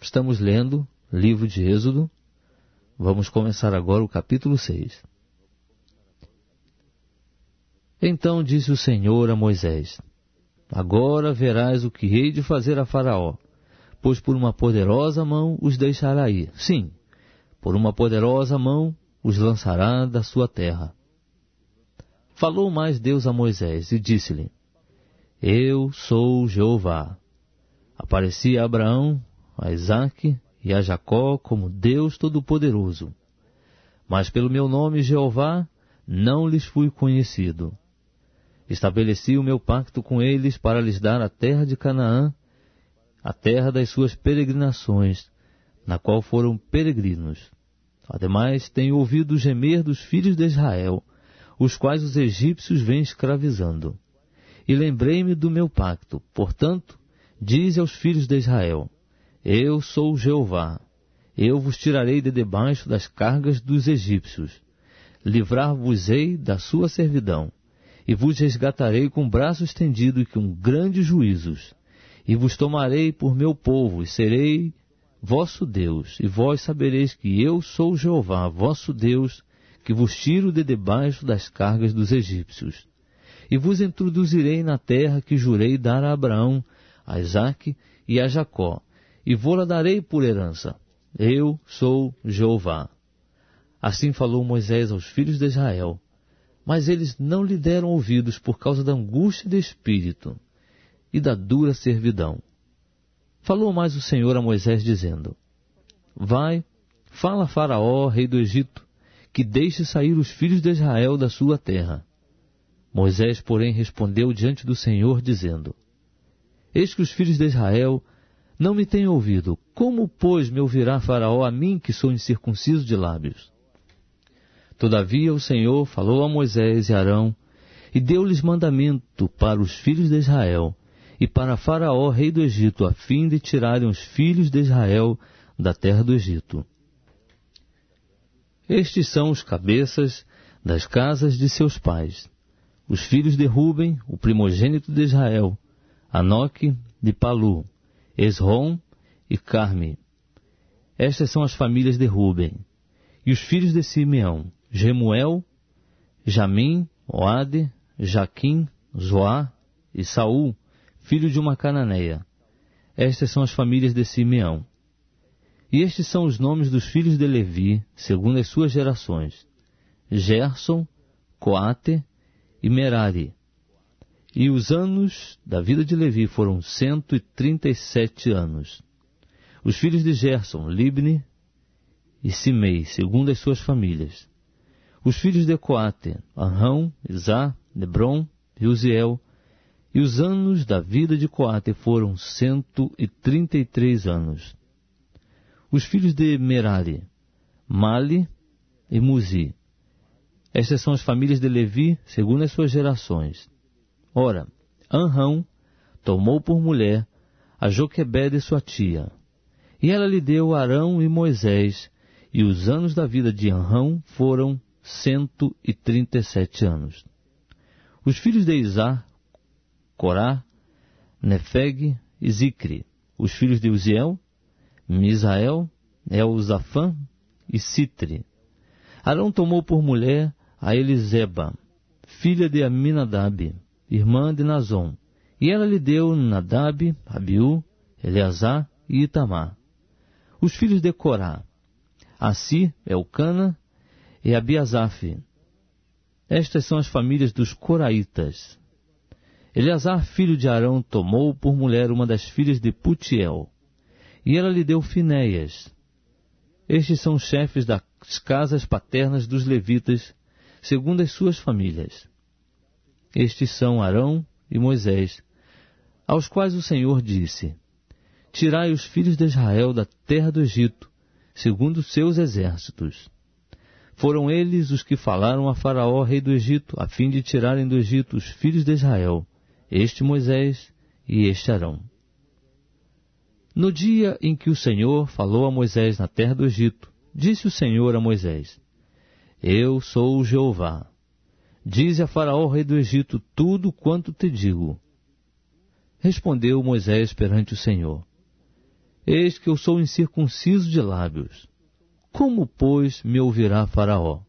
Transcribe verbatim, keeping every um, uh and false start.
Estamos lendo livro de Êxodo. Vamos começar agora o capítulo seis. Então disse o Senhor a Moisés: Agora verás o que hei de fazer a Faraó, pois por uma poderosa mão os deixará ir. Sim, por uma poderosa mão os lançará da sua terra. Falou mais Deus a Moisés e disse-lhe: Eu sou Jeová. Apareci a Abraão, a Isaque e a Jacó como Deus Todo-Poderoso. Mas pelo meu nome Jeová não lhes fui conhecido. Estabeleci o meu pacto com eles para lhes dar a terra de Canaã, a terra das suas peregrinações, na qual foram peregrinos. Ademais, tenho ouvido o gemer dos filhos de Israel, os quais os egípcios vêm escravizando. E lembrei-me do meu pacto. Portanto, dize aos filhos de Israel: Eu sou Jeová. Eu vos tirarei de debaixo das cargas dos egípcios. Livrar-vos-ei da sua servidão. E vos resgatarei com braço estendido e com grandes juízos. E vos tomarei por meu povo, e serei vosso Deus. E vós sabereis que eu sou Jeová, vosso Deus, que vos tiro de debaixo das cargas dos egípcios. E vos introduzirei na terra que jurei dar a Abraão, a Isaque e a Jacó, e vou-la darei por herança. Eu sou Jeová. Assim falou Moisés aos filhos de Israel. Mas eles não lhe deram ouvidos por causa da angústia de espírito e da dura servidão. Falou mais o Senhor a Moisés, dizendo: Vai, fala a Faraó, rei do Egito, que deixe sair os filhos de Israel da sua terra. Moisés, porém, respondeu diante do Senhor, dizendo: Eis que os filhos de Israel não me têm ouvido. Como, pois, me ouvirá Faraó a mim, que sou incircunciso de lábios? Todavia o Senhor falou a Moisés e Arão, e deu-lhes mandamento para os filhos de Israel, e para Faraó, rei do Egito, a fim de tirarem os filhos de Israel da terra do Egito. Estes são os cabeças das casas de seus pais. Os filhos de Ruben, o primogênito de Israel, Anoque de Palu, Esrom e Carme. Estas são as famílias de Ruben. E os filhos de Simeão, Gemuel, Jamim, Oade, Jaquim, Zoá e Saul, filho de uma cananeia. Estas são as famílias de Simeão. E estes são os nomes dos filhos de Levi, segundo as suas gerações: Gerson, Coate e Merari. E os anos da vida de Levi foram cento e trinta e sete anos. Os filhos de Gerson, Libni e Simei, segundo as suas famílias. Os filhos de Coate, Arrão, Izá, Nebron e Uziel. E os anos da vida de Coate foram cento e trinta e três anos. Os filhos de Merari, Mali e Muzi. Estas são as famílias de Levi, segundo as suas gerações. Ora, Arrão tomou por mulher a Joquebede sua tia, e ela lhe deu Arão e Moisés, e os anos da vida de Arrão foram cento e trinta e sete anos. Os filhos de Izá, Corá, Nefeg e Zicri. Os filhos de Uziel, Misael, Elzafã e Citri. Arão tomou por mulher a Eliseba, filha de Aminadab, irmã de Nazon, e ela lhe deu Nadab, Abiú, Eleazar e Itamar. Os filhos de Corá, Assi, Elcana e Abiasaf. Estas são as famílias dos coraitas. Eleazar, filho de Arão, tomou por mulher uma das filhas de Putiel, e ela lhe deu Finéias. Estes são os chefes das casas paternas dos levitas, segundo as suas famílias. Estes são Arão e Moisés, aos quais o Senhor disse: Tirai os filhos de Israel da terra do Egito, segundo seus exércitos. Foram eles os que falaram a Faraó, rei do Egito, a fim de tirarem do Egito os filhos de Israel, este Moisés e este Arão. No dia em que o Senhor falou a Moisés na terra do Egito, disse o Senhor a Moisés: Eu sou o Jeová. Dize a Faraó, rei do Egito, tudo quanto te digo. Respondeu Moisés perante o Senhor: Eis que eu sou incircunciso de lábios. Como, pois, me ouvirá Faraó?